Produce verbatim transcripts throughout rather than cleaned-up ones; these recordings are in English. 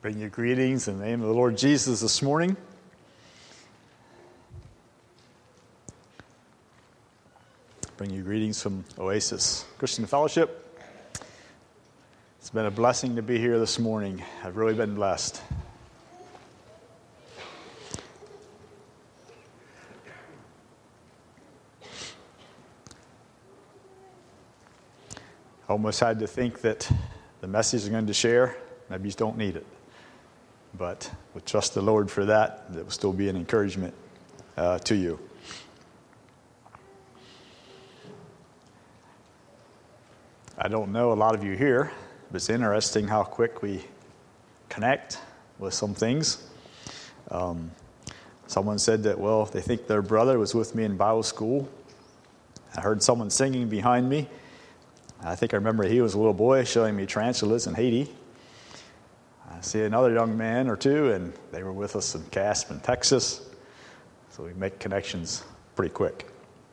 Bring you greetings in the name of the Lord Jesus this morning. Bring you greetings from Oasis Christian Fellowship. It's been a blessing to be here this morning. I've really been blessed. I almost had to think that the message I'm going to share, maybe you don't need it. But we trust the Lord for that. It will still be an encouragement uh, to you. I don't know a lot of you here, but it's interesting how quick we connect with some things. Um, someone said that, well, they think their brother was with me in Bible school. I heard someone singing behind me. I think I remember he was a little boy showing me tarantulas in Haiti. I see another young man or two, and they were with us in Caspen, Texas. So we make connections pretty quick.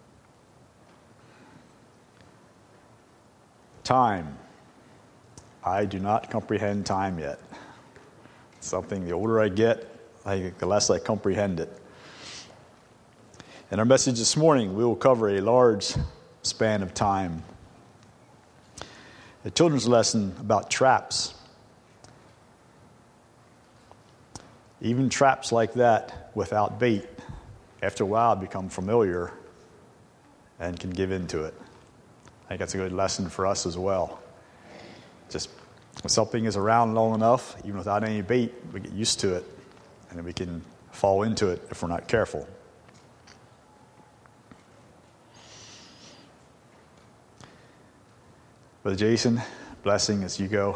Time. I do not comprehend time yet. It's something the older I get, I, the less I comprehend it. In our message this morning, we will cover a large span of time. A children's lesson about traps. Even traps like that without bait, after a while become familiar and can give into it. I think that's a good lesson for us as well. Just when something is around long enough, even without any bait, we get used to it, and then we can fall into it if we're not careful. Brother Jason, blessing as you go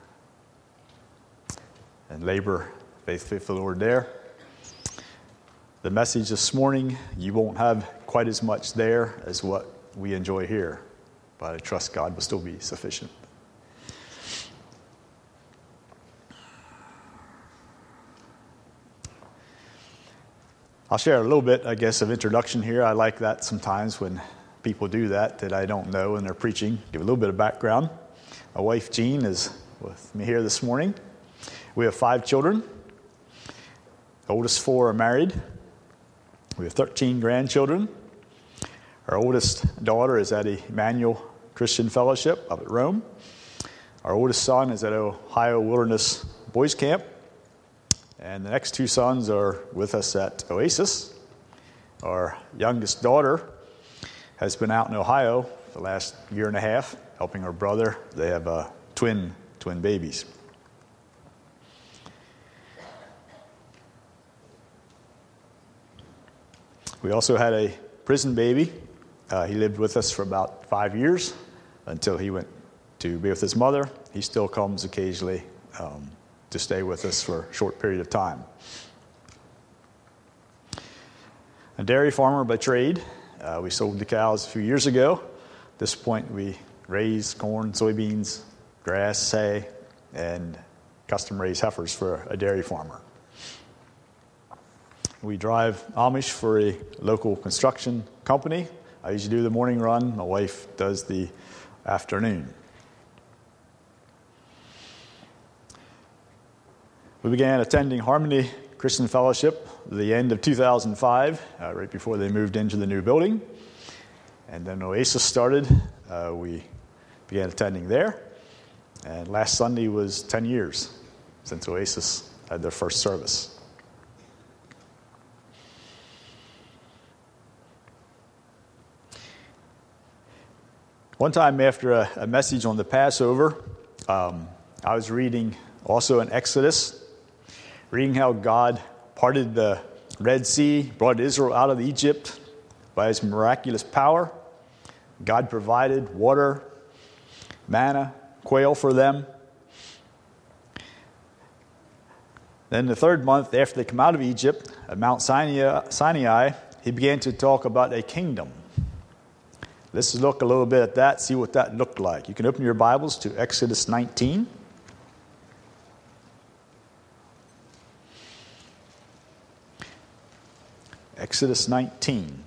and labor faithfully for the Lord there. The message this morning, you won't have quite as much there as what we enjoy here, but I trust God will still be sufficient. I'll share a little bit, I guess, of introduction here. I like that sometimes when people do that, that I don't know and they're preaching. Give a little bit of background. My wife, Jean, is with me here this morning. We have five children. The oldest four are married. We have thirteen grandchildren. Our oldest daughter is at Emmanuel Christian Fellowship up at Rome. Our oldest son is at Ohio Wilderness Boys Camp. And the next two sons are with us at Oasis. Our youngest daughter has been out in Ohio for the last year and a half, helping her brother. They have uh, twin twin babies. We also had a prison baby. Uh, he lived with us for about five years until he went to be with his mother. He still comes occasionally um, to stay with us for a short period of time. A dairy farmer by trade. Uh, we sold the cows a few years ago. At this point, we raise corn, soybeans, grass, hay, and custom-raised heifers for a dairy farmer. We drive Amish for a local construction company. I usually do the morning run. My wife does the afternoon. We began attending Harmony Christian Fellowship at the end of two thousand five, uh, right before they moved into the new building. And then Oasis started. Uh, we began attending there. And last Sunday was ten years since Oasis had their first service. One time after a, a message on the Passover, um, I was reading also in Exodus, reading how God parted the Red Sea, brought Israel out of Egypt by his miraculous power. God provided water, manna, quail for them. Then the third month after they come out of Egypt, at Mount Sinai, Sinai, he began to talk about a kingdom. Let's look a little bit at that, see what that looked like. You can open your Bibles to Exodus nineteen. Exodus nineteen.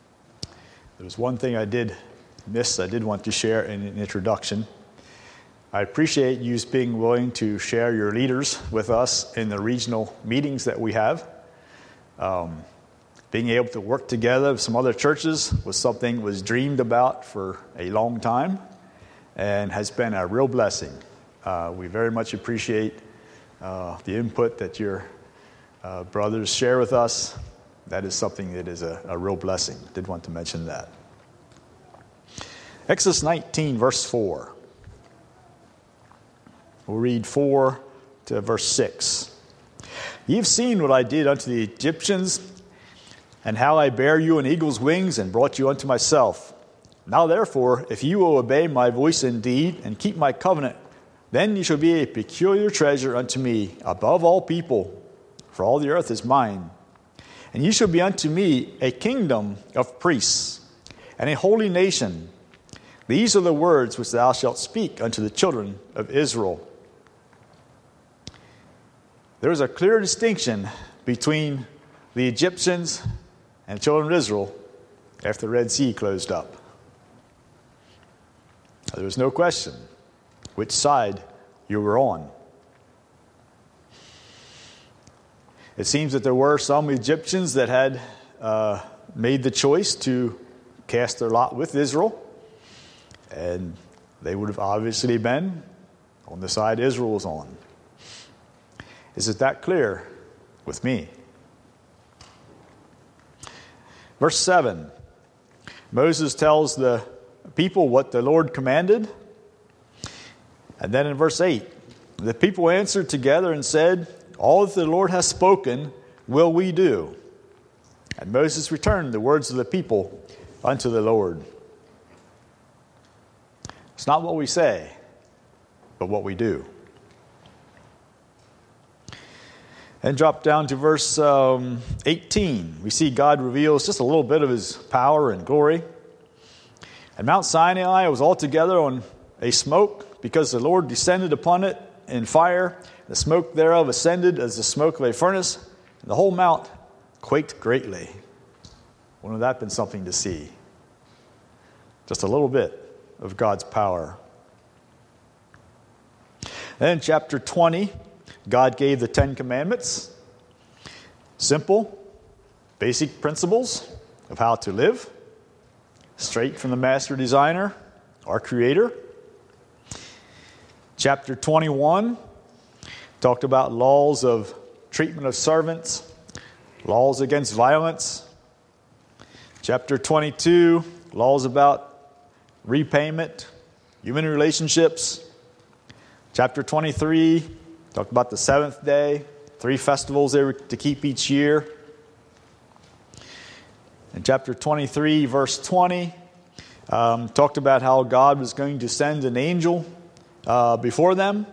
There was one thing I did miss, I did want to share in an introduction. I appreciate you being willing to share your leaders with us in the regional meetings that we have. Um, being able to work together with some other churches was something that was dreamed about for a long time and has been a real blessing. Uh, we very much appreciate uh, the input that your uh, brothers share with us. That is something that is a, a real blessing. Did want to mention that. Exodus nineteen, verse four. We'll read four to verse six. Ye have seen what I did unto the Egyptians, and how I bare you on eagle's wings, and brought you unto myself. Now therefore, if you will obey my voice indeed, and keep my covenant, then ye shall be a peculiar treasure unto me, above all people, for all the earth is mine. And ye shall be unto me a kingdom of priests, and a holy nation. These are the words which thou shalt speak unto the children of Israel. There is a clear distinction between the Egyptians and the children of Israel after the Red Sea closed up. There was no question which side you were on. It seems that there were some Egyptians that had uh, made the choice to cast their lot with Israel, and they would have obviously been on the side Israel was on. Is it that clear with me? Verse seven. Moses tells the people what the Lord commanded. And then in verse eight, the people answered together and said, all that the Lord has spoken will we do. And Moses returned the words of the people unto the Lord. It's not what we say, but what we do. And drop down to verse um, eighteen. We see God reveals just a little bit of his power and glory. And Mount Sinai was altogether on a smoke, because the Lord descended upon it in fire. The smoke thereof ascended as the smoke of a furnace, and the whole mount quaked greatly. Wouldn't that have been something to see? Just a little bit of God's power. Then in chapter twenty, God gave the Ten Commandments. Simple, basic principles of how to live, straight from the master designer, our creator. Chapter twenty-one talked about laws of treatment of servants, laws against violence. Chapter twenty-two, laws about repayment, human relationships. Chapter twenty-three talked about the seventh day, three festivals they were to keep each year. In chapter twenty-three, verse twenty, um, talked about how God was going to send an angel uh, before them.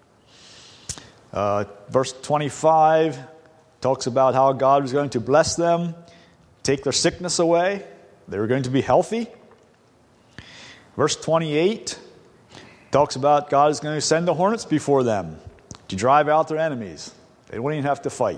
Uh, verse twenty-five talks about how God was going to bless them, take their sickness away. They were going to be healthy. Verse twenty-eight talks about God is going to send the hornets before them to drive out their enemies. They won't even have to fight.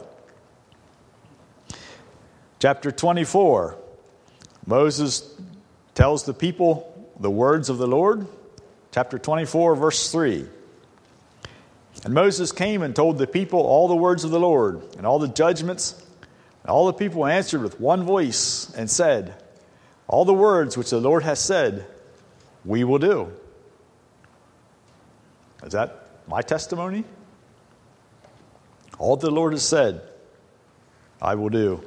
Chapter twenty-four, Moses tells the people the words of the Lord. Chapter twenty-four, verse three. And Moses came and told the people all the words of the Lord and all the judgments. And all the people answered with one voice and said, all the words which the Lord has said, we will do. Is that my testimony? All the Lord has said, I will do.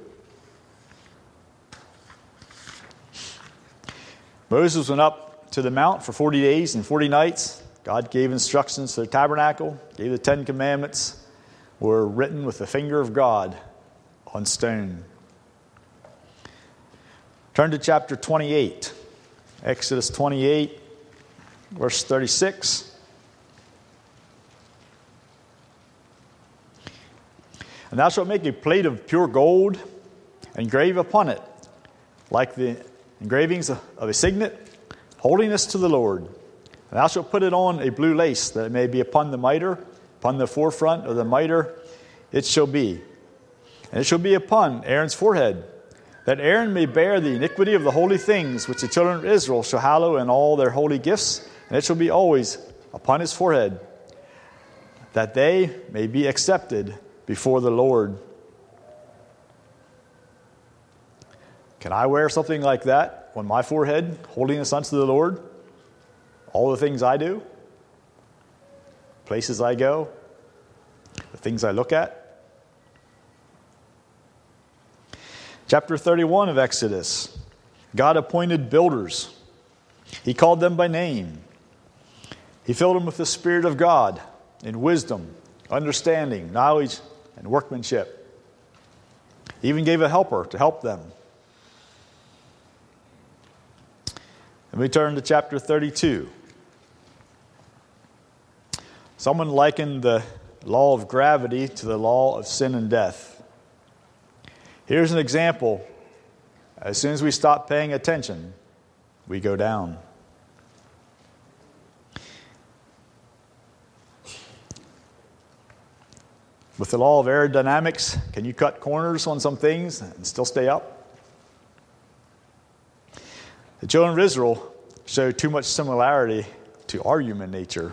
Moses went up to the mount for forty days and forty nights. God gave instructions to the tabernacle, gave the Ten Commandments, were written with the finger of God on stone. Turn to chapter twenty-eight. Exodus twenty-eight, verse thirty-six. And thou shalt make a plate of pure gold, and engrave upon it, like the engravings of a signet, holiness to the Lord. And thou shalt put it on a blue lace, that it may be upon the mitre, upon the forefront of the mitre, it shall be. And it shall be upon Aaron's forehead, that Aaron may bear the iniquity of the holy things, which the children of Israel shall hallow in all their holy gifts, and it shall be always upon his forehead, that they may be accepted before the Lord. Can I wear something like that on my forehead, holding us unto the Lord? All the things I do, places I go, the things I look at. Chapter thirty-one of Exodus. God appointed builders. He called them by name. He filled them with the Spirit of God in wisdom, understanding, knowledge, and workmanship. He even gave a helper to help them. And we turn to chapter thirty-two. Someone likened the law of gravity to the law of sin and death. Here's an example. As soon as we stop paying attention, we go down. With the law of aerodynamics, can you cut corners on some things and still stay up? The children of Israel show too much similarity to our human nature.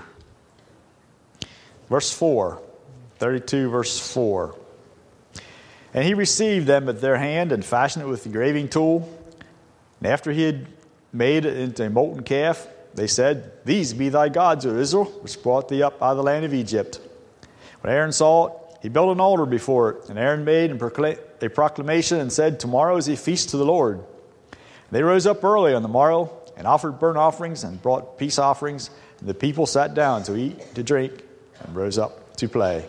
Verse four, thirty-two, verse four. And he received them at their hand and fashioned it with the graving tool. And after he had made it into a molten calf, they said, These be thy gods, O Israel, which brought thee up out of the land of Egypt. When Aaron saw it, he built an altar before it. And Aaron made a proclamation and said, Tomorrow is a feast to the Lord. And they rose up early on the morrow and offered burnt offerings and brought peace offerings. And the people sat down to eat, to drink, and rose up to play.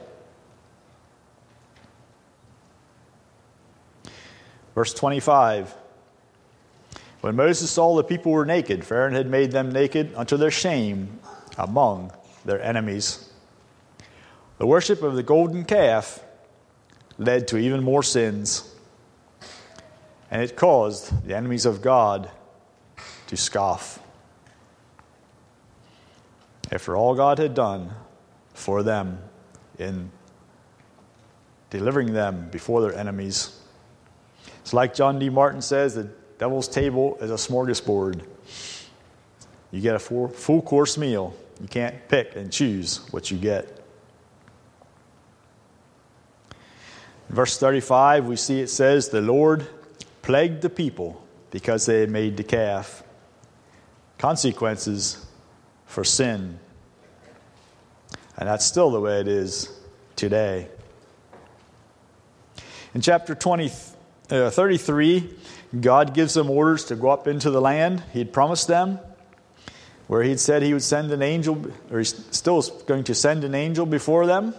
Verse twenty-five. When Moses saw the people were naked, for Aaron had made them naked unto their shame among their enemies. The worship of the golden calf led to even more sins, and it caused the enemies of God to scoff. After all God had done for them in delivering them before their enemies. It's like John D. Martin says, the devil's table is a smorgasbord. You get a full, full course meal. You can't pick and choose what you get. In verse thirty-five, we see it says, The Lord plagued the people because they had made the calf. Consequences for sin. And that's still the way it is today. In chapter twenty, uh, thirty-three, God gives them orders to go up into the land He'd promised them, where He'd said He would send an angel, or He's still going to send an angel before them.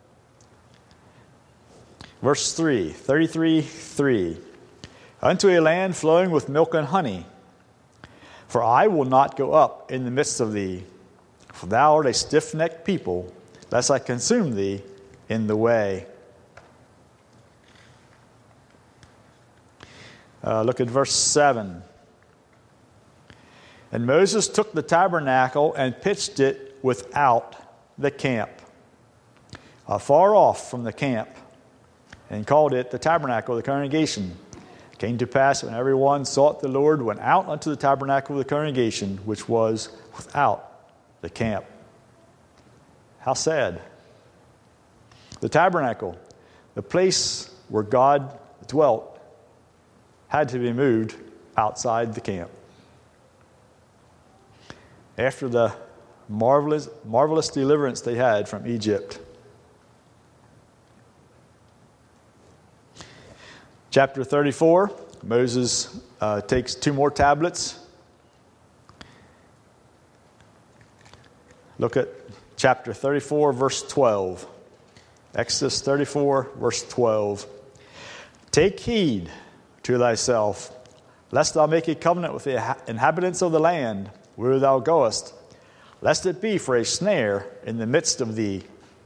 Verse three, thirty-three, three. Unto a land flowing with milk and honey, for I will not go up in the midst of thee, for thou art a stiff-necked people, lest I consume thee in the way. Uh, look at verse seven. And Moses took the tabernacle and pitched it without the camp, afar off from the camp, and called it the tabernacle of the congregation. It came to pass when everyone sought the Lord, went out unto the tabernacle of the congregation, which was without the camp. How sad. The tabernacle, the place where God dwelt, had to be moved outside the camp. After the marvelous, marvelous deliverance they had from Egypt. Chapter thirty-four, Moses uh, takes two more tablets. Look at chapter thirty-four, verse twelve. Exodus thirty-four, verse twelve. Take heed to thyself, lest thou make a covenant with the inhabitants of the land where thou goest, lest it be for a snare in the midst of thee.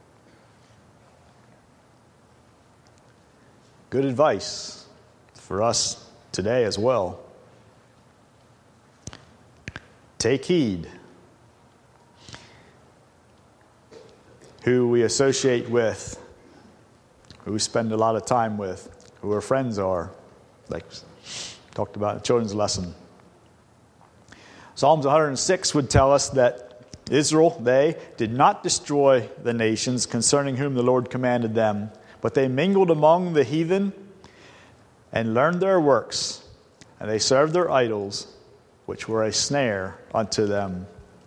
Good advice for us today as well. Take heed who we associate with, who we spend a lot of time with, who our friends are, like talked about in the children's lesson. Psalms one hundred six would tell us that Israel, they did not destroy the nations concerning whom the Lord commanded them, but they mingled among the heathen and learned their works, and they served their idols, which were a snare unto them.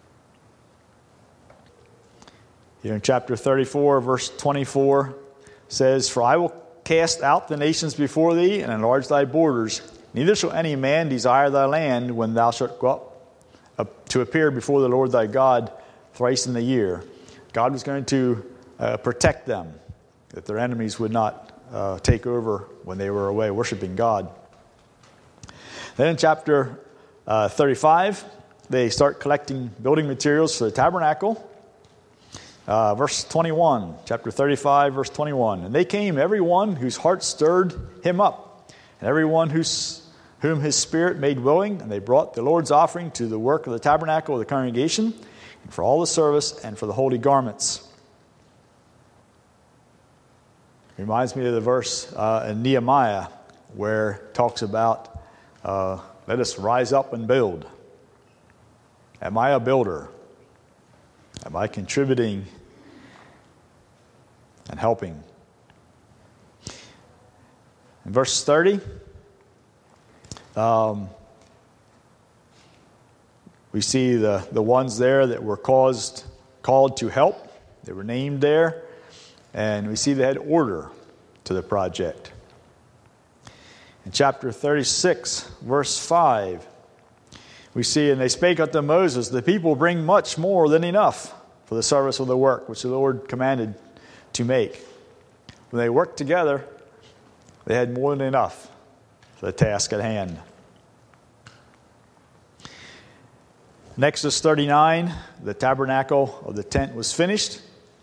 Here in chapter thirty-four, verse twenty-four, says, For I will cast out the nations before thee, and enlarge thy borders. Neither shall any man desire thy land when thou shalt go up, up to appear before the Lord thy God thrice in the year. God was going to uh, protect them, that their enemies would not uh, take over when they were away worshiping God. Then in chapter uh, thirty-five, they start collecting building materials for the tabernacle. Uh, verse twenty-one, chapter thirty-five, verse twenty-one. And they came, every one whose heart stirred him up, and every one whose, whom his spirit made willing, and they brought the Lord's offering to the work of the tabernacle of the congregation, and for all the service, and for the holy garments. Reminds me of the verse uh, in Nehemiah, where it talks about, uh, let us rise up and build. Am I a builder? Am I contributing and helping? In verse thirty, um, we see the, the ones there that were caused, called to help. They were named there. And we see they had order to the project. In chapter thirty-six, verse five, we see, And they spake unto Moses, The people bring much more than enough for the service of the work which the Lord commanded to make. When they worked together, they had more than enough for the task at hand. In Exodus thirty-nine, the tabernacle of the tent was finished.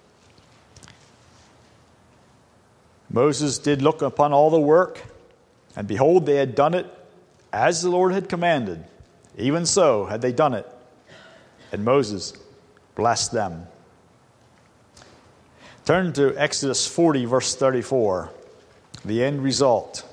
Moses did look upon all the work, and behold, they had done it as the Lord had commanded. Even so had they done it, and Moses blessed them. Turn to Exodus forty, verse thirty-four, the end result.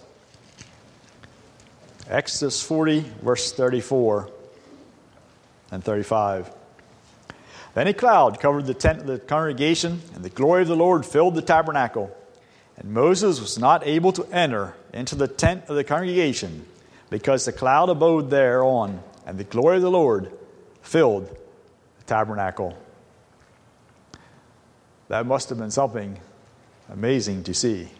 Exodus forty, verse thirty-four and thirty-five. Then a cloud covered the tent of the congregation, and the glory of the Lord filled the tabernacle. And Moses was not able to enter into the tent of the congregation, because the cloud abode thereon, and the glory of the Lord filled the tabernacle. That must have been something amazing to see.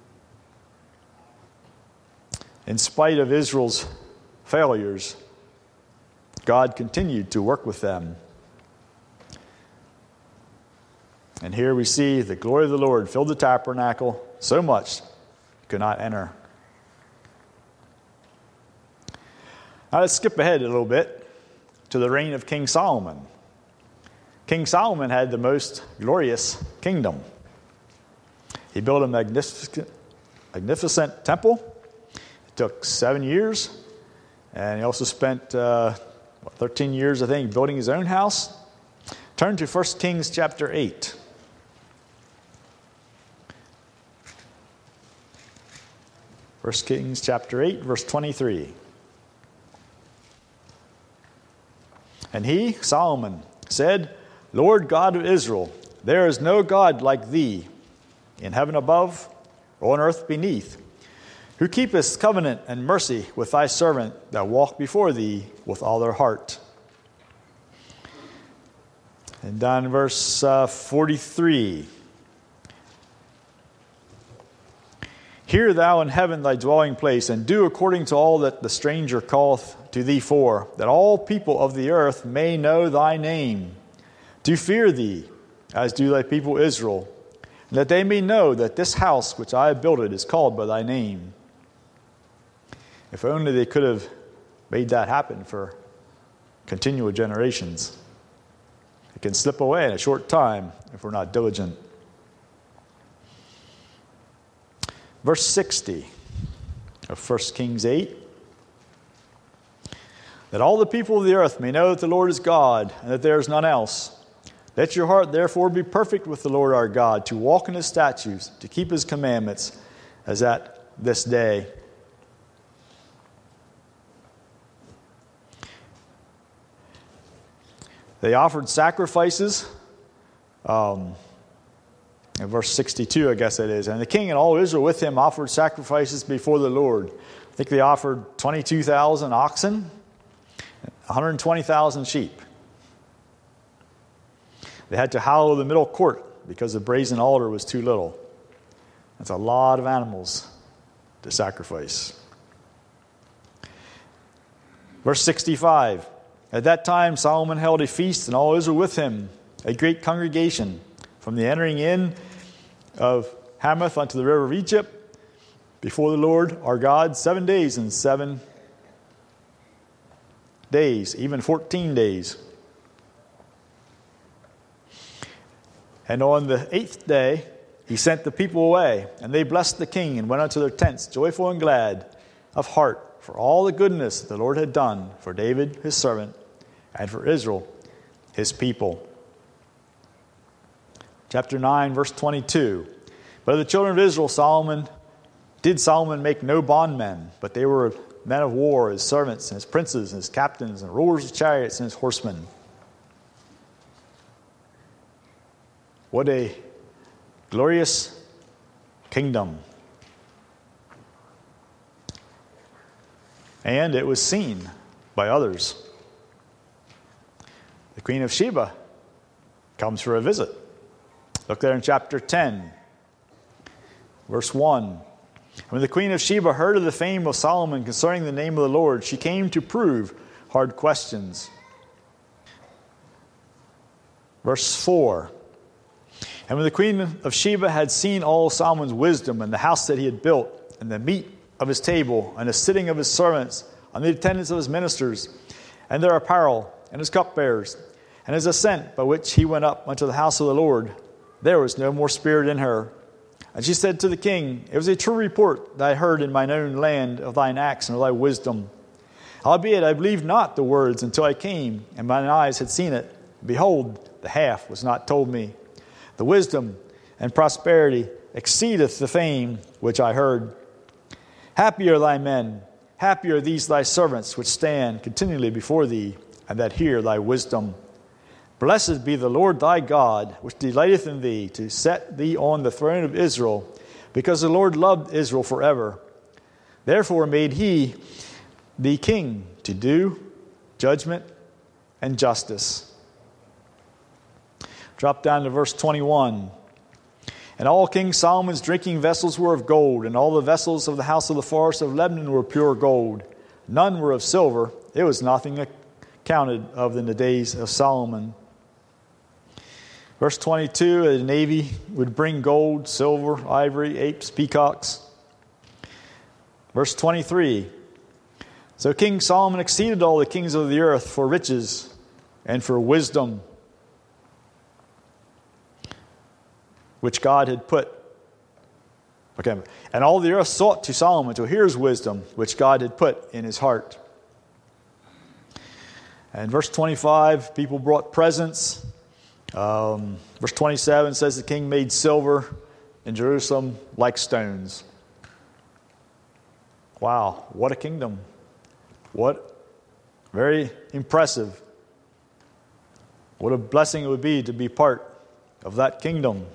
In spite of Israel's failures, God continued to work with them. And here we see the glory of the Lord filled the tabernacle so much he could not enter. Now let's skip ahead a little bit to the reign of King Solomon. King Solomon had the most glorious kingdom. He built a magnificent, magnificent temple. It took seven years. And he also spent uh, thirteen years, I think, building his own house. Turn to First Kings chapter eight. First Kings chapter eight, verse twenty-three. And he, Solomon, said, Lord God of Israel, there is no God like thee, in heaven above or on earth beneath, who keepeth covenant and mercy with thy servant that walk before thee with all their heart. And down in verse uh, forty-three. Hear thou in heaven thy dwelling place, and do according to all that the stranger calleth to thee for, that all people of the earth may know thy name, to fear thee, as do thy people Israel, and that they may know that this house which I have builded is called by thy name. If only they could have made that happen for continual generations. It can slip away in a short time if we're not diligent. Verse sixty of First Kings eight. That all the people of the earth may know that the Lord is God, and that there is none else. Let your heart therefore be perfect with the Lord our God, to walk in his statutes, to keep his commandments, as at this day. They offered sacrifices. Um, in verse sixty-two, I guess it is. And the king and all Israel with him offered sacrifices before the Lord. I think they offered twenty-two thousand oxen, one hundred twenty thousand sheep. They had to hallow the middle court because the brazen altar was too little. That's a lot of animals to sacrifice. Verse sixty-five. At that time Solomon held a feast, and all Israel with him, a great congregation, from the entering in of Hamath unto the river of Egypt, before the Lord our God, seven days and seven days, even fourteen days. And on the eighth day he sent the people away, and they blessed the king and went unto their tents, joyful and glad of heart, for all the goodness that the Lord had done for David his servant, and for Israel his people. Chapter nine, verse twenty-two. But of the children of Israel, Solomon did Solomon make no bondmen, but they were men of war, his servants, and his princes, and his captains, and rulers of chariots, and his horsemen. What a glorious kingdom. And it was seen by others. The Queen of Sheba comes for a visit. Look there in chapter ten, verse one. When the Queen of Sheba heard of the fame of Solomon concerning the name of the Lord, she came to prove hard questions. Verse four. And when the Queen of Sheba had seen all Solomon's wisdom, and the house that he had built, and the meat of his table, and the sitting of his servants, and the attendance of his ministers, and their apparel, and his cupbearers, and his ascent by which he went up unto the house of the Lord, there was no more spirit in her. And she said to the king, It was a true report that I heard in mine own land of thine acts and of thy wisdom. Howbeit I believed not the words until I came, and mine eyes had seen it. Behold, the half was not told me. The wisdom and prosperity exceedeth the fame which I heard. Happy are thy men, happy are these thy servants, which stand continually before thee, and that hear thy wisdom. Blessed be the Lord thy God, which delighteth in thee, to set thee on the throne of Israel, because the Lord loved Israel forever. Therefore made he thee king to do judgment and justice. Drop down to verse twenty-one. And all King Solomon's drinking vessels were of gold, and all the vessels of the house of the forest of Lebanon were pure gold. None were of silver. It was nothing accounted of in the days of Solomon. Verse twenty-two, the navy would bring gold, silver, ivory, apes, peacocks. Verse twenty-three, so King Solomon exceeded all the kings of the earth for riches and for wisdom, which God had put. Okay, and all the earth sought to Solomon to hear his wisdom, which God had put in his heart. And verse twenty-five, people brought presents. Um, verse twenty-seven says the king made silver in Jerusalem like stones. Wow, what a kingdom. What very impressive. What a blessing it would be to be part of that kingdom.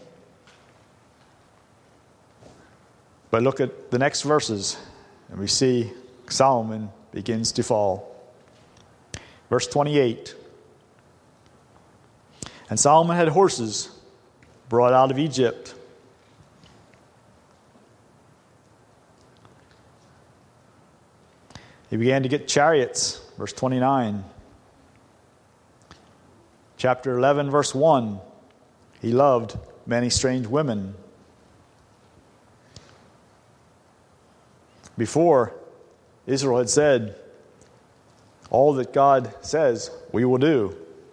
But look at the next verses, and we see Solomon begins to fall. Verse twenty-eight. And Solomon had horses brought out of Egypt. He began to get chariots. Verse twenty-nine. Chapter eleven, verse one. He loved many strange women. Before, Israel had said, all that God says, we will do.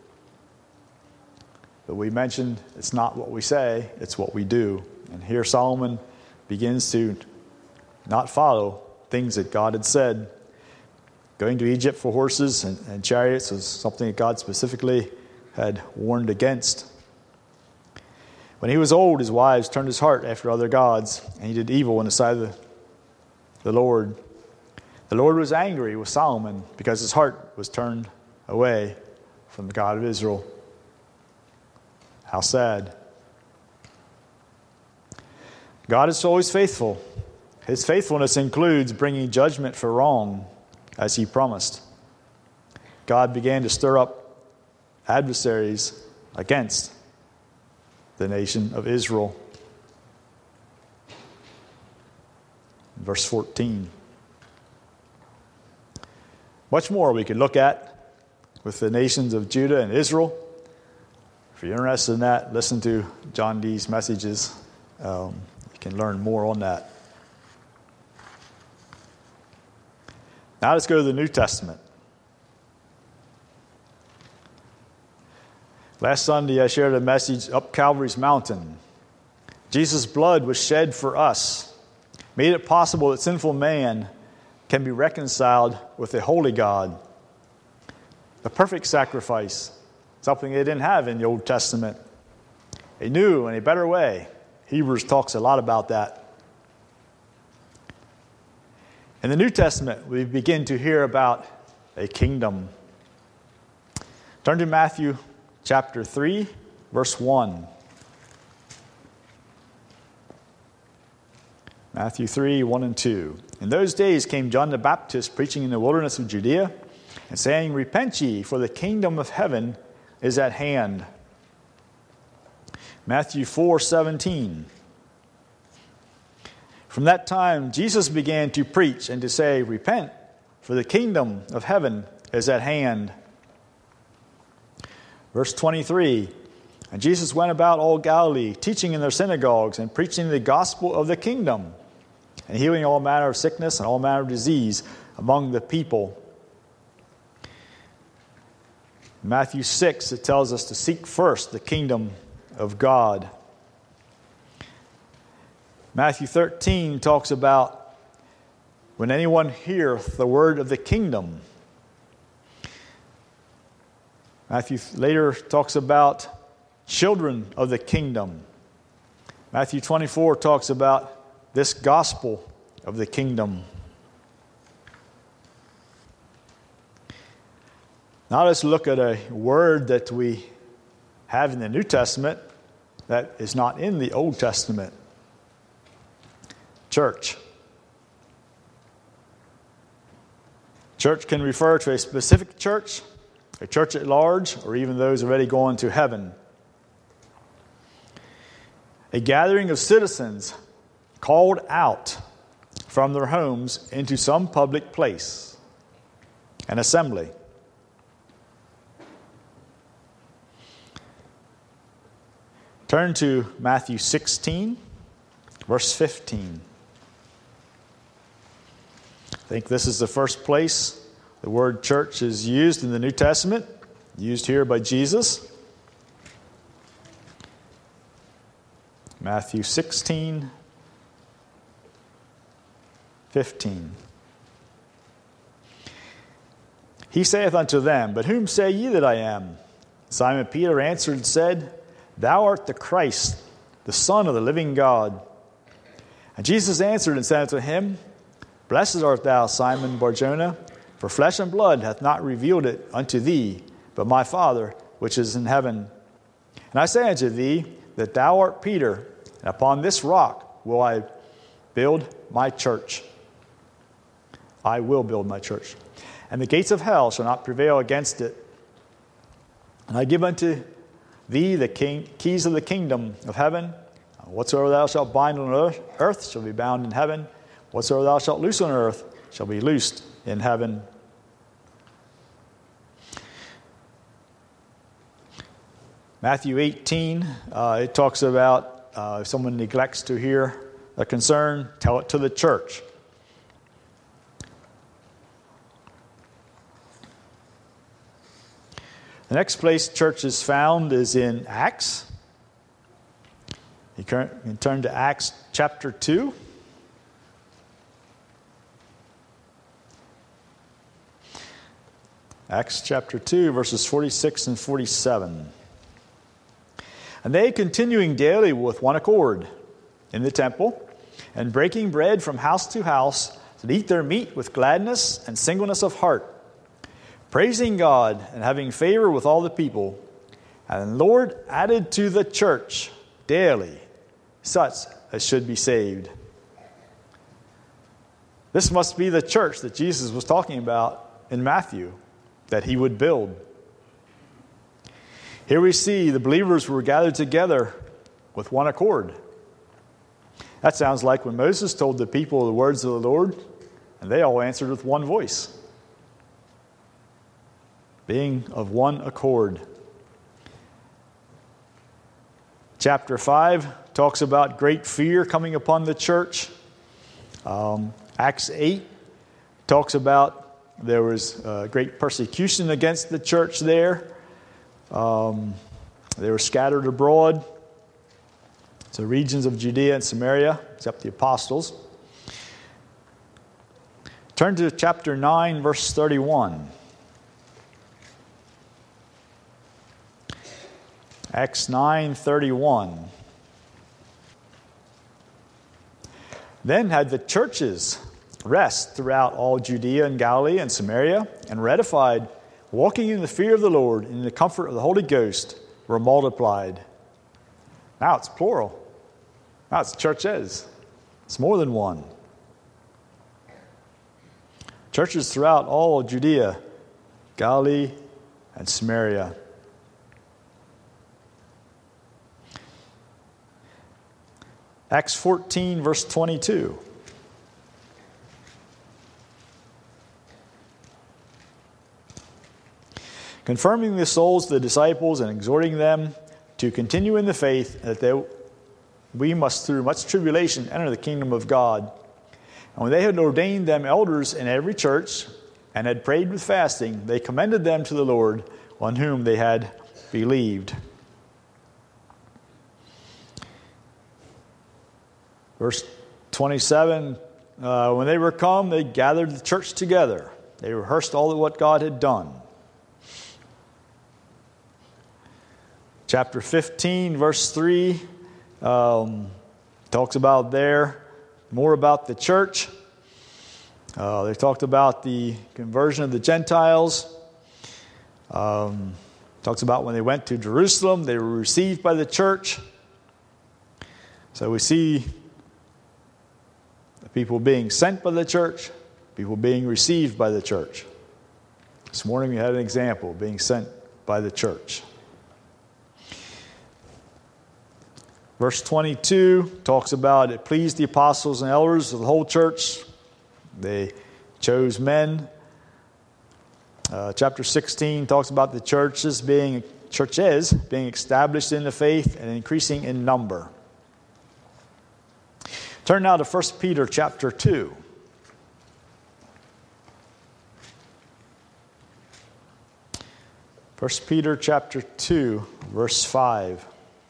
But we mentioned it's not what we say, it's what we do. And here Solomon begins to not follow things that God had said. Going to Egypt for horses and, and chariots was something that God specifically had warned against. When he was old, his wives turned his heart after other gods, and he did evil in the sight of the, the Lord. The Lord was angry with Solomon because his heart was turned away from the God of Israel. How sad. God is always faithful. His faithfulness includes bringing judgment for wrong, as he promised. God began to stir up adversaries against the nation of Israel. Verse fourteen. Much more we could look at with the nations of Judah and Israel. If you're interested in that, listen to John Dee's messages. Um, you can learn more on that. Now let's go to the New Testament. Last Sunday I shared a message up Calvary's mountain. Jesus' blood was shed for us, made it possible that sinful man can be reconciled with a holy God. The perfect sacrifice, something they didn't have in the Old Testament. A new and a better way. Hebrews talks a lot about that. In the New Testament, we begin to hear about a kingdom. Turn to Matthew chapter three, verse one. Matthew three, one and two. In those days came John the Baptist preaching in the wilderness of Judea and saying, Repent ye, for the kingdom of heaven is at hand. Matthew four, seventeen. From that time, Jesus began to preach and to say, Repent, for the kingdom of heaven is at hand. Verse twenty-three, And Jesus went about all Galilee, teaching in their synagogues and preaching the gospel of the kingdom, and healing all manner of sickness and all manner of disease among the people. In Matthew six, it tells us to seek first the kingdom of God. Matthew thirteen talks about when anyone heareth the word of the kingdom. Matthew later talks about children of the kingdom. Matthew twenty-four talks about this gospel of the kingdom. Now let's look at a word that we have in the New Testament that is not in the Old Testament. Church. Church can refer to a specific church, a church at large, or even those already going to heaven. A gathering of citizens called out from their homes into some public place, an assembly. Turn to Matthew sixteen, verse fifteen. I think this is the first place the word church is used in the New Testament, used here by Jesus. Matthew sixteen, fifteen. He saith unto them, But whom say ye that I am? Simon Peter answered and said, Thou art the Christ, the Son of the living God. And Jesus answered and said unto him, Blessed art thou, Simon Bar-Jonah, for flesh and blood hath not revealed it unto thee, but my Father which is in heaven. And I say unto thee, that thou art Peter, and upon this rock will I build my church. I will build my church. And the gates of hell shall not prevail against it. And I give unto thee the king, keys of the kingdom of heaven. Whatsoever thou shalt bind on earth, earth shall be bound in heaven. Whatsoever thou shalt loose on earth shall be loosed in heaven. Matthew eighteen, uh, it talks about uh, if someone neglects to hear a concern, tell it to the church. The next place church is found is in Acts. You can turn to Acts chapter two. Acts chapter two, verses forty-six and forty-seven. And they, continuing daily with one accord in the temple, and breaking bread from house to house, did eat their meat with gladness and singleness of heart, praising God and having favor with all the people. And the Lord added to the church daily such as should be saved. This must be the church that Jesus was talking about in Matthew, that he would build. Here we see the believers were gathered together with one accord. That sounds like when Moses told the people the words of the Lord, and they all answered with one voice. Being of one accord. Chapter five talks about great fear coming upon the church. Um, Acts eight talks about there was uh, great persecution against the church there. Um, they were scattered abroad to regions of Judea and Samaria, except the apostles. Turn to chapter nine, verse thirty-one. Acts nine thirty-one. Then had the churches rest throughout all Judea and Galilee and Samaria, and were edified, walking in the fear of the Lord and in the comfort of the Holy Ghost, were multiplied. Now it's plural. Now it's churches. It's more than one. Churches throughout all Judea, Galilee, and Samaria. Acts fourteen, verse twenty-two. Confirming the souls of the disciples and exhorting them to continue in the faith, that they, we must through much tribulation enter the kingdom of God. And when they had ordained them elders in every church and had prayed with fasting, they commended them to the Lord, on whom they had believed. Verse twenty-seven, uh, when they were come, they gathered the church together. They rehearsed all of what God had done. Chapter fifteen, verse three, um, talks about there more about the church. Uh, they talked about the conversion of the Gentiles. Um, talks about when they went to Jerusalem, they were received by the church. So we see the people being sent by the church, people being received by the church. This morning we had an example of being sent by the church. Verse twenty-two talks about it pleased the apostles and elders of the whole church. They chose men. Uh, chapter sixteen talks about the churches being churches being established in the faith and increasing in number. Turn now to First Peter chapter two. First Peter chapter two, verse five.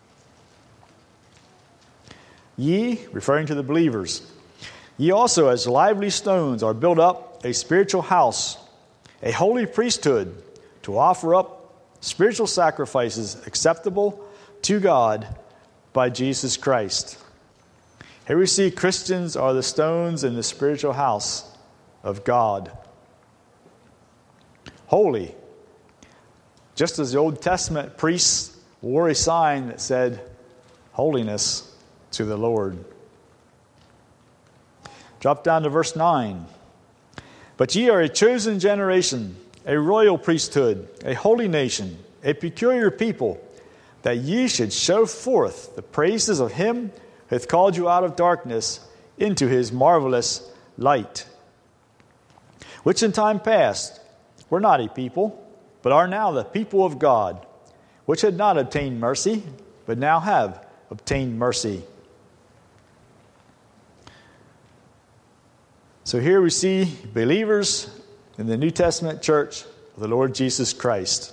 Ye, referring to the believers, ye also as lively stones are built up a spiritual house, a holy priesthood, to offer up spiritual sacrifices acceptable to God by Jesus Christ. Here we see Christians are the stones in the spiritual house of God. Holy. Just as the Old Testament priests wore a sign that said, holiness to the Lord. Drop down to verse nine. But ye are a chosen generation, a royal priesthood, a holy nation, a peculiar people, that ye should show forth the praises of him who hath called you out of darkness into his marvelous light, which in time past were not a people, but are now the people of God, which had not obtained mercy, but now have obtained mercy. So here we see believers in the New Testament church of the Lord Jesus Christ.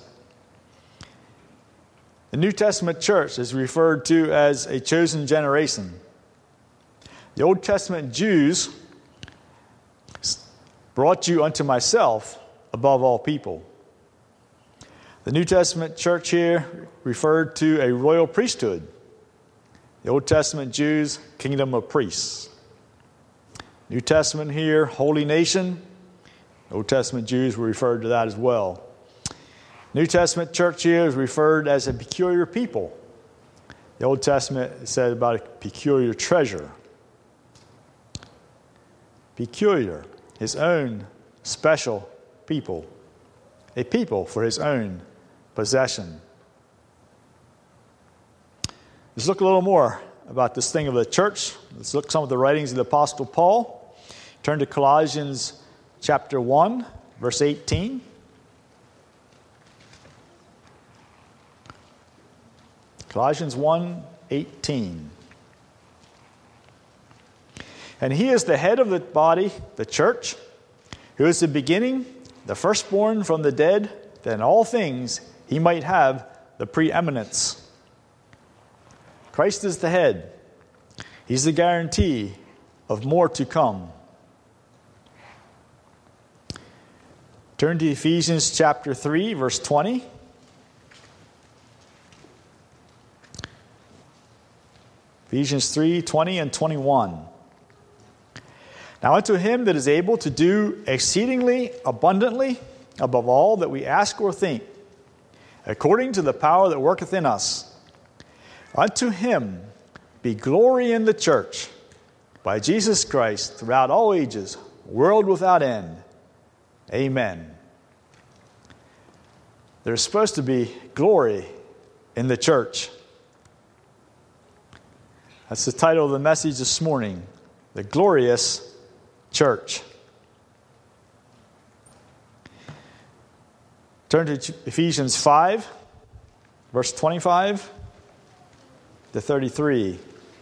The New Testament church is referred to as a chosen generation. The Old Testament Jews brought you unto myself above all people. The New Testament church here referred to a royal priesthood. The Old Testament Jews, kingdom of priests. New Testament here, holy nation. Old Testament Jews were referred to that as well. New Testament church here is referred as a peculiar people. The Old Testament said about a peculiar treasure. Peculiar, his own special people. A people for his own possession. Let's look a little more about this thing of the church. Let's look at some of the writings of the Apostle Paul. Turn to Colossians chapter one, verse eighteen. Colossians one, eighteen. And he is the head of the body, the church, who is the beginning, the firstborn from the dead, that in all things he might have the preeminence. Christ is the head. He's the guarantee of more to come. Turn to Ephesians chapter three, verse twenty. Ephesians three, twenty and twenty-one. Now unto him that is able to do exceedingly abundantly above all that we ask or think, according to the power that worketh in us, unto him be glory in the church by Jesus Christ throughout all ages, world without end. Amen. There's supposed to be glory in the church. That's the title of the message this morning, The Glorious Church. Turn to Ephesians five, verse twenty-five to thirty-three.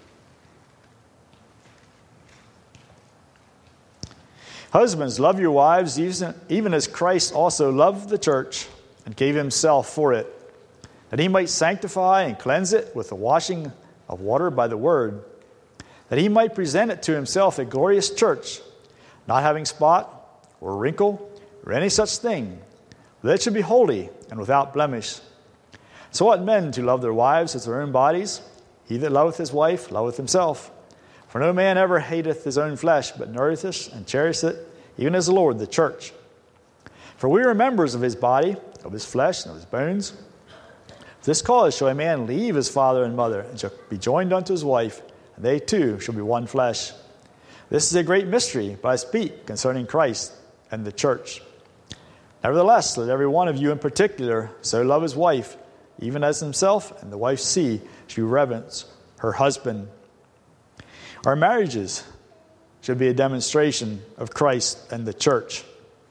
Husbands, love your wives, even as Christ also loved the church and gave himself for it, that he might sanctify and cleanse it with the washing of water by the word, that he might present it to himself a glorious church, not having spot or wrinkle or any such thing, that it should be holy and without blemish. So ought men to love their wives as their own bodies. He that loveth his wife loveth himself. For no man ever hateth his own flesh, but nourisheth and cherisheth it, even as the Lord the church. For we are members of his body, of his flesh, and of his bones. For this cause shall a man leave his father and mother, and shall be joined unto his wife, and they two shall be one flesh. This is a great mystery, but I speak concerning Christ and the church. Nevertheless, let every one of you in particular so love his wife, even as himself, and the wife see she reverence her husband. Our marriages should be a demonstration of Christ and the church.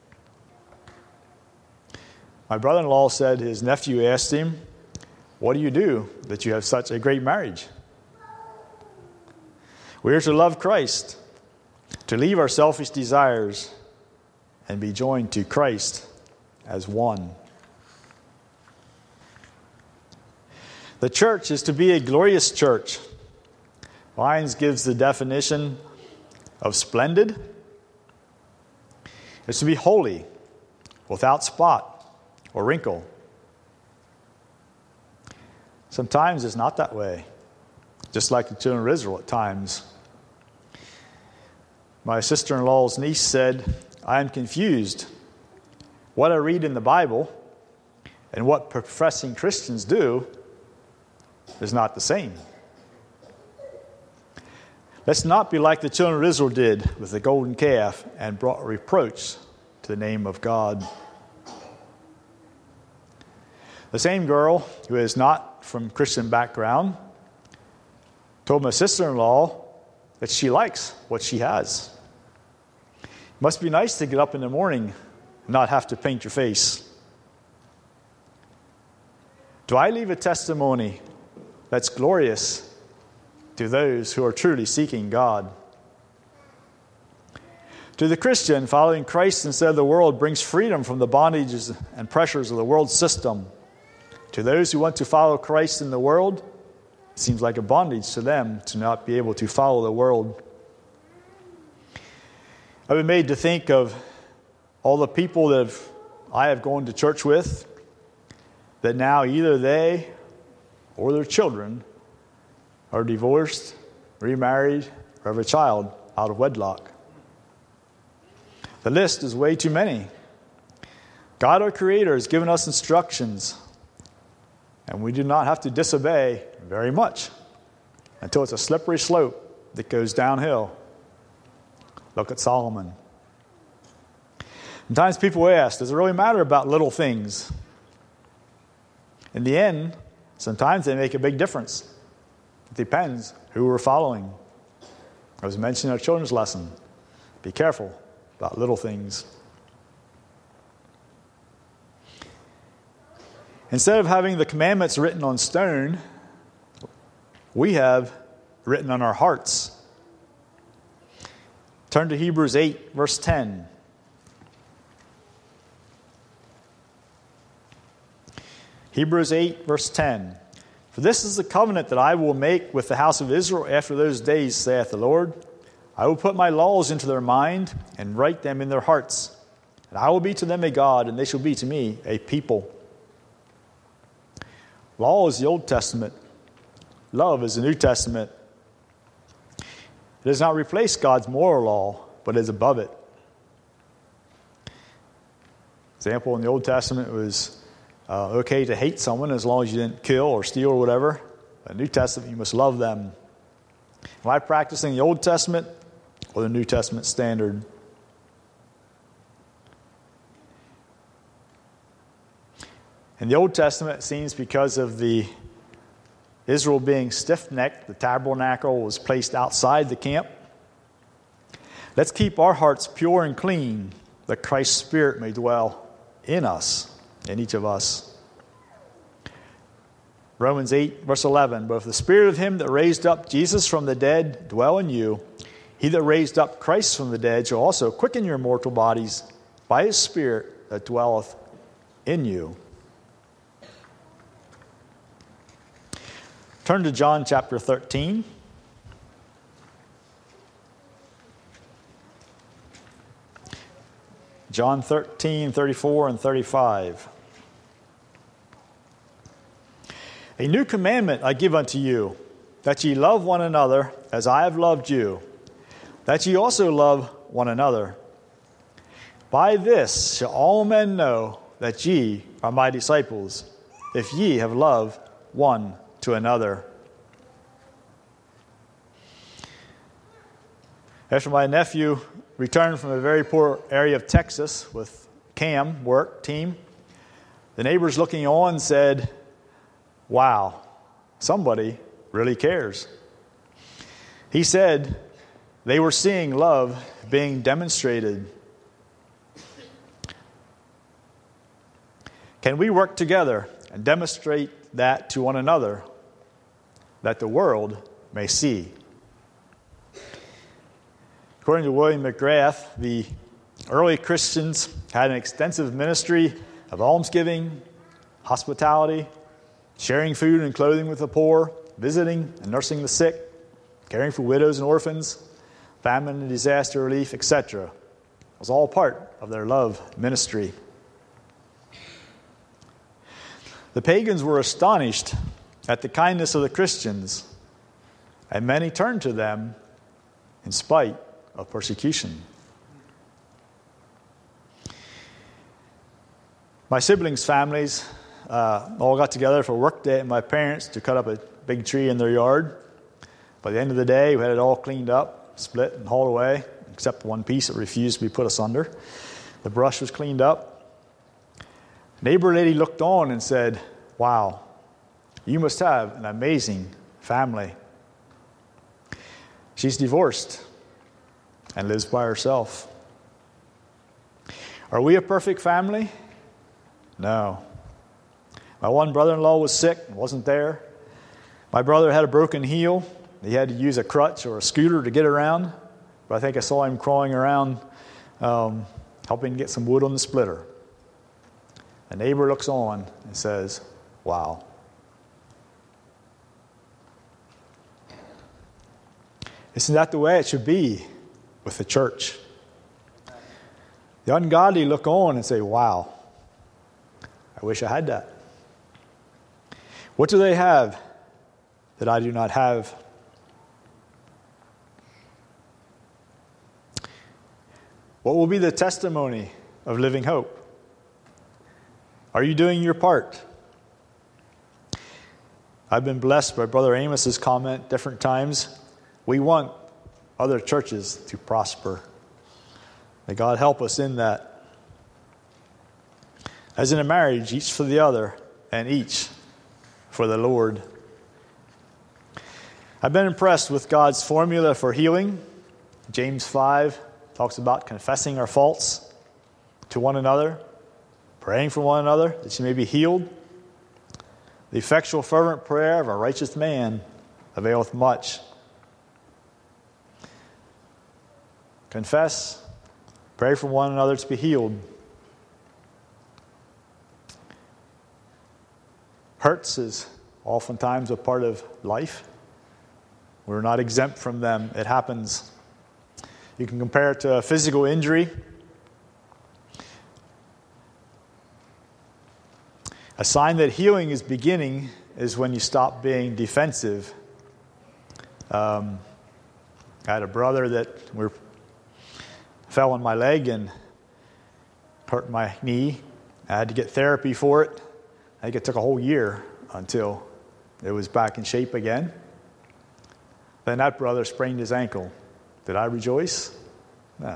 My brother-in-law said his nephew asked him, "What do you do that you have such a great marriage?" We are to love Christ, to leave our selfish desires, and be joined to Christ as one. The church is to be a glorious church. Vines gives the definition of splendid. It's to be holy, without spot or wrinkle. Sometimes it's not that way, just like the children of Israel at times. My sister-in-law's niece said, "I am confused. What I read in the Bible and what professing Christians do is not the same." Let's not be like the children of Israel did with the golden calf and brought reproach to the name of God. The same girl who is not from Christian background told my sister-in-law that she likes what she has. It must be nice to get up in the morning and not have to paint your face. Do I leave a testimony that's glorious to those who are truly seeking God? To the Christian, following Christ instead of the world brings freedom from the bondages and pressures of the world system. To those who want to follow Christ in the world, it seems like a bondage to them to not be able to follow the world. I've been made to think of all the people that have, I have gone to church with, that now either they or their children are divorced, remarried, or have a child out of wedlock. The list is way too many. God, our Creator, has given us instructions, and we do not have to disobey very much until it's a slippery slope that goes downhill. Look at Solomon. Sometimes people ask, does it really matter about little things? In the end, sometimes they make a big difference. It depends who we're following. I was mentioning in our children's lesson, be careful about little things. Instead of having the commandments written on stone, we have written on our hearts. Turn to Hebrews eight, verse ten. Hebrews eight, verse ten. For this is the covenant that I will make with the house of Israel after those days, saith the Lord. I will put my laws into their mind and write them in their hearts. And I will be to them a God, and they shall be to me a people. Law is the Old Testament. Love is the New Testament. It does not replace God's moral law, but is above it. Example, in the Old Testament, it was uh, okay to hate someone as long as you didn't kill or steal or whatever. In the New Testament, you must love them. Am I practicing the Old Testament or the New Testament standard? In the Old Testament, it seems because of the Israel being stiff-necked, the tabernacle was placed outside the camp. Let's keep our hearts pure and clean, that Christ's Spirit may dwell in us, in each of us. Romans eight, verse eleven, but if the Spirit of him that raised up Jesus from the dead dwell in you, he that raised up Christ from the dead shall also quicken your mortal bodies by his Spirit that dwelleth in you. Turn to John chapter thirteen. John thirteen, thirty-four and thirty-five. A new commandment I give unto you, that ye love one another as I have loved you, that ye also love one another. By this shall all men know that ye are my disciples, if ye have love one to another. After my nephew returned from a very poor area of Texas with CAM work team, the neighbors looking on said, wow, somebody really cares. He said they were seeing love being demonstrated. Can we work together and demonstrate that to one another, that the world may see? According to William McGrath, the early Christians had an extensive ministry of almsgiving, hospitality, sharing food and clothing with the poor, visiting and nursing the sick, caring for widows and orphans, famine and disaster relief, et cetera. It was all part of their love ministry. The pagans were astonished at the kindness of the Christians, and many turned to them in spite of persecution. My siblings' families uh, all got together for work day at my parents to cut up a big tree in their yard. By the end of the day, we had it all cleaned up, split and hauled away, except one piece that refused to be put asunder. The brush was cleaned up. Neighbor lady looked on and said, wow, you must have an amazing family. She's divorced and lives by herself. Are we a perfect family? No. My one brother-in-law was sick and wasn't there. My brother had a broken heel. He had to use a crutch or a scooter to get around. But I think I saw him crawling around, um, helping get some wood on the splitter. A neighbor looks on and says, wow. Isn't that the way it should be with the church? The ungodly look on and say, wow, I wish I had that. What do they have that I do not have? What will be the testimony of Living Hope? Are you doing your part? I've been blessed by Brother Amos's comment different times. We want other churches to prosper. May God help us in that. As in a marriage, each for the other and each for the Lord. I've been impressed with God's formula for healing. James five talks about confessing our faults to one another, praying for one another that you may be healed. The effectual fervent prayer of a righteous man availeth much. Confess, pray for one another to be healed. Hurts is oftentimes a part of life. We're not exempt from them. It happens. You can compare it to a physical injury. A sign that healing is beginning is when you stop being defensive. Um, I had a brother that were, fell on my leg and hurt my knee. I had to get therapy for it. I think it took a whole year until it was back in shape again. Then that brother sprained his ankle. Did I rejoice? No.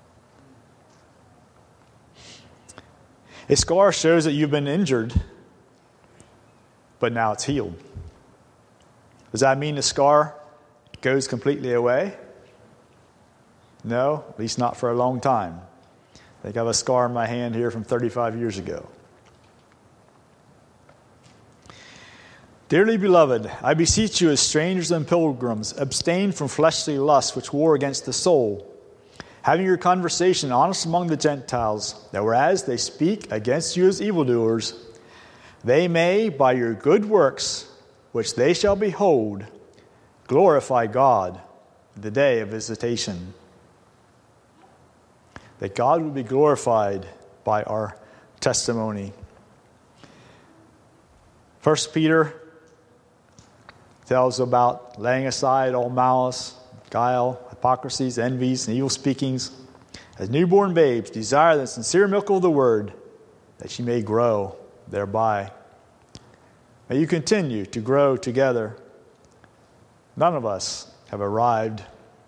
A scar shows that you've been injured, but now it's healed. Does that mean the scar goes completely away? No, at least not for a long time. I think I have a scar on my hand here from thirty-five years ago. Dearly beloved, I beseech you as strangers and pilgrims, abstain from fleshly lusts which war against the soul, having your conversation honest among the Gentiles, that whereas they speak against you as evildoers, they may, by your good works, which they shall behold, glorify God in the day of visitation. That God will be glorified by our testimony. First Peter tells about laying aside all malice, guile, hypocrisies, envies, and evil speakings. As newborn babes, desire the sincere milk of the word, that ye may grow thereby. May you continue to grow together. None of us have arrived.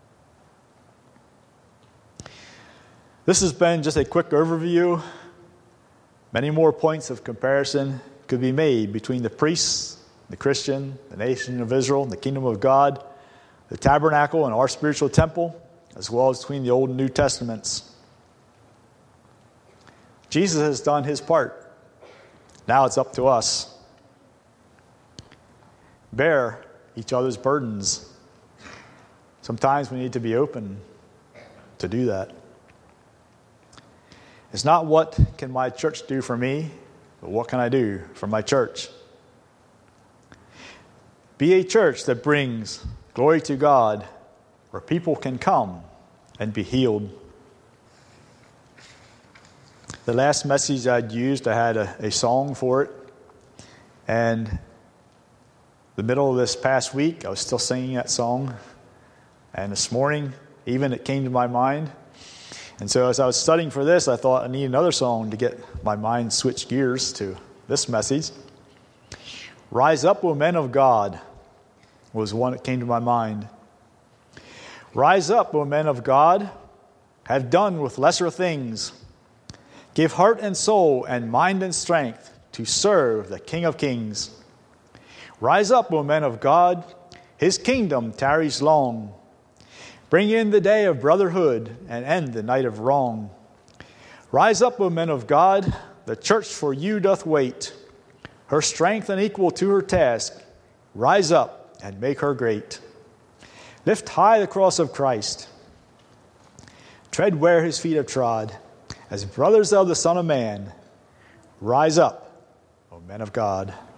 This has been just a quick overview. Many more points of comparison could be made between the priests, the Christian, the nation of Israel, and the kingdom of God, the tabernacle and our spiritual temple, as well as between the Old and New Testaments. Jesus has done his part. Now it's up to us. Bear each other's burdens. Sometimes we need to be open to do that. It's not what can my church do for me, but what can I do for my church? Be a church that brings glory to God, where people can come and be healed. The last message I'd used, I had a, a song for it. And the middle of this past week, I was still singing that song. And this morning, even it came to my mind. And so as I was studying for this, I thought I need another song to get my mind switch gears to this message. Rise up, O men of God, was one that came to my mind. Rise up, O men of God, have done with lesser things. Give heart and soul and mind and strength to serve the King of Kings. Rise up, O men of God, his kingdom tarries long. Bring in the day of brotherhood and end the night of wrong. Rise up, O men of God, the church for you doth wait. Her strength unequal to her task, rise up and make her great. Lift high the cross of Christ. Tread where his feet have trod. As brothers of the Son of Man, rise up, O men of God.